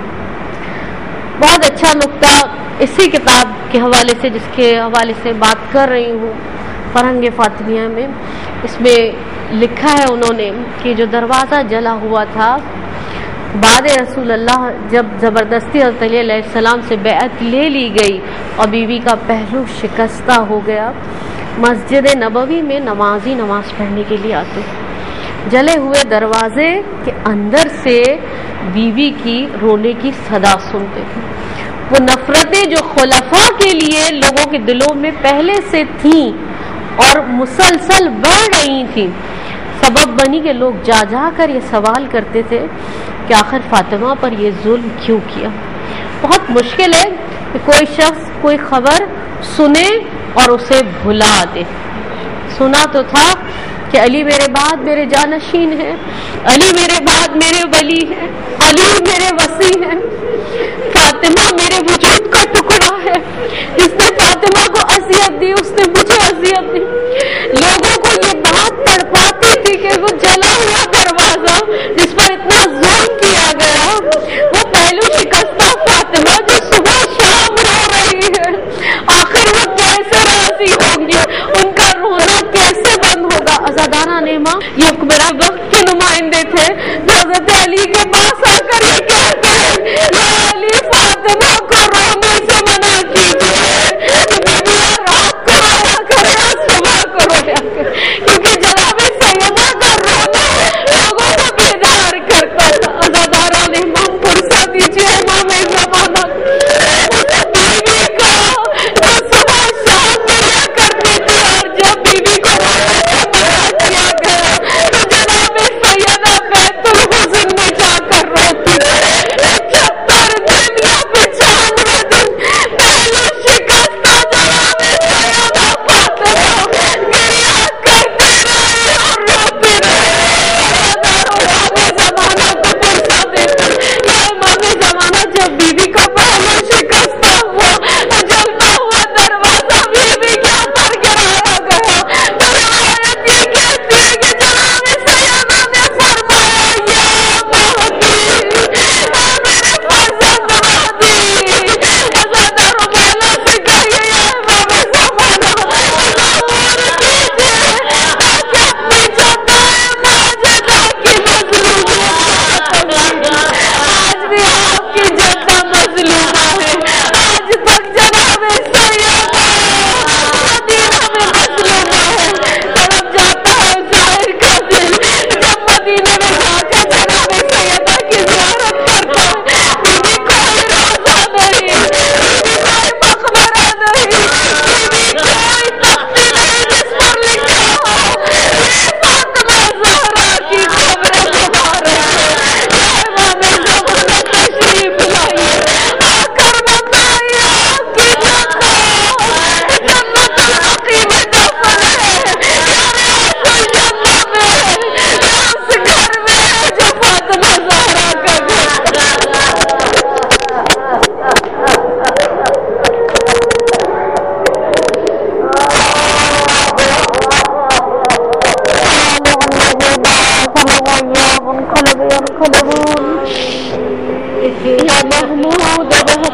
بہت اچھا نقطہ اسی کتاب کے حوالے سے جس کے حوالے سے بات کر رہی ہوں، فرہنگ فاطمیہ میں، اس میں لکھا ہے انہوں نے کہ جو دروازہ جلا ہوا تھا بعد رسول اللہ جب زبردستی حضرت علی علیہ السلام سے بیعت لے لی گئی اور بیوی کا پہلو شکستہ ہو گیا، مسجد نبوی میں نمازی نماز پڑھنے کے لیے آتے، جلے ہوئے دروازے کے اندر سے بیوی کی رونے کی صدا سنتے تھے۔ وہ نفرتیں جو خلفاء کے لیے لوگوں کے دلوں میں پہلے سے تھیں اور مسلسل بڑھ رہی تھیں، سبب بنی کہ لوگ جا جا کر یہ سوال کرتے تھے کہ آخر فاطمہ پر یہ ظلم کیوں کیا۔ بہت مشکل ہے کہ کوئی شخص کوئی خبر سنے اور اسے بھلا دے۔ سنا تو تھا کہ علی میرے بعد میرے جانشین ہے، علی میرے بعد میرے ولی ہے، علی میرے وصی ہے، فاطمہ میرے وجود کا ٹکڑا ہے، جس نے فاطمہ کو اذیت دی اس نے مجھے اذیت دی۔ لوگوں کو یہ بات تڑپاتی تھی کہ وہ جلا ہوا دروازہ جس پر اتنا ظلم کیا گیا، وہ پہلو شکستہ فاطمہ جو صبح شام رو رہی ہے، آخر وہ کیسے راضی ہوں گی، ان کا رونا کیسے بند ہوگا۔ آزادانہ نعمہ یہ حکمراں وقت کے نمائندے تھے جو حضرت علی کے پاس آ کر یہ کہتے ہیں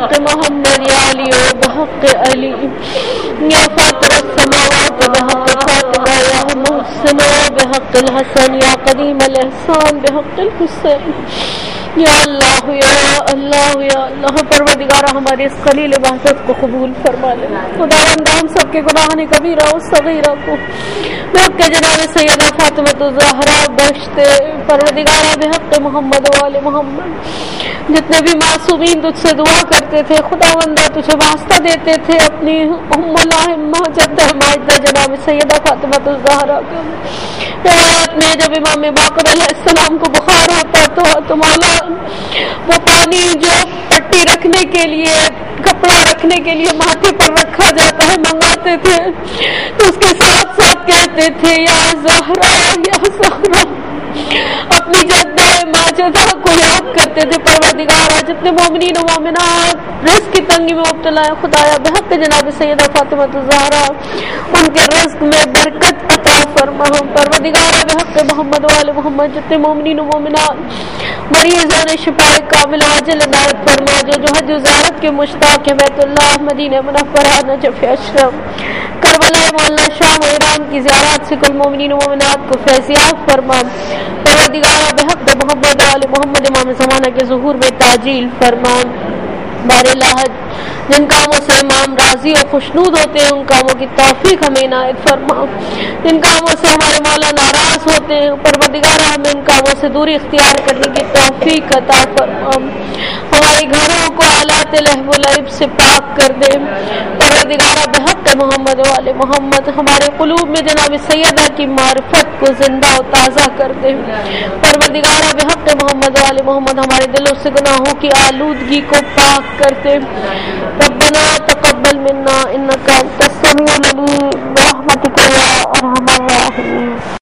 بحق محمد یا علی بحق علی یا فاطر السماوات بحق فاطمہ یا محسن بحق الحسن یا قدیم الاحسان بحق الحسین یا اللہ یا اللہ یا اللہ پروردگارہ ہماری اس خلیل عبادت کو قبول فرما لے. خداوند ہم سب کے گناہ کبیرہ و صغیرہ کو بحق جناب سیدہ فاطمہ الزہرا بخشتے. پروردگارہ بحق محمد و آل محمد جتنے بھی معصومین تجھ سے دعا کرتے تھے خداوندہ تجھے واسطہ دیتے تھے اپنی ام الائمہ جدہ ماجدہ جناب سیدہ فاطمہ الزہرا کو روایت میں جب امام باقر علیہ السلام کو بخار ہوتا تو تو مولا وہ پانی جو پٹی رکھنے کے لیے کپڑا رکھنے کے لیے ماتھے پر رکھا جاتا ہے منگاتے تھے تو اس کے ساتھ ساتھ کہتے تھے یا زہرا یا زہرا اپنی جدہ ماجدہ کو یاد کرتے تھے. پروردگارہ جتنے مومنین و مومنات رزق کی تنگی میں مبتلا ہے خدایا بحق جناب سیدہ فاطمہ الزہرا ان کے رزق میں برکت عطا فرما. پروردگارہ بحق محمد و آل محمد جتنے مومنین و مومنات مریضوں نے شفا کامل عاجل عنایت فرما جو جو حج و زیارت کے مشتاق ہیں بیت اللہ مدینہ منورہ نجف اشرف کربلا مولا شام و ایران کی زیارات سے کل مومنین و مومنات کو فیضیاب فرما. پروردگارہ بحق محمد و آل محمد امام زمانہ کے ظہور میں تاجیل فرما. بار لاحد جن کاموں سے امام راضی اور خوشنود ہوتے ہیں ان کاموں کی توفیق ہمیں عنایت فرما. جن کاموں سے ہمارے مولا ناراض ہوتے ہیں پروردگارہ ہمیں ان کاموں سے دوری اختیار کرنے کی توفیق عطا فرما. ہمارے گھروں کو آلات لہو و لعب سے پاک کر دے. پروردگارہ بحق محمد و آل محمد ہمارے قلوب میں جناب سیدہ کی معرفت کو زندہ و تازہ کر دے. پروردگارہ بحق محمد و آل محمد ہمارے دلوں سے گناہوں کی آلودگی کو پاک کرتے. ربنا تقبل منا انك انت السميع العليم برحمتك يا ارحم الراحمين.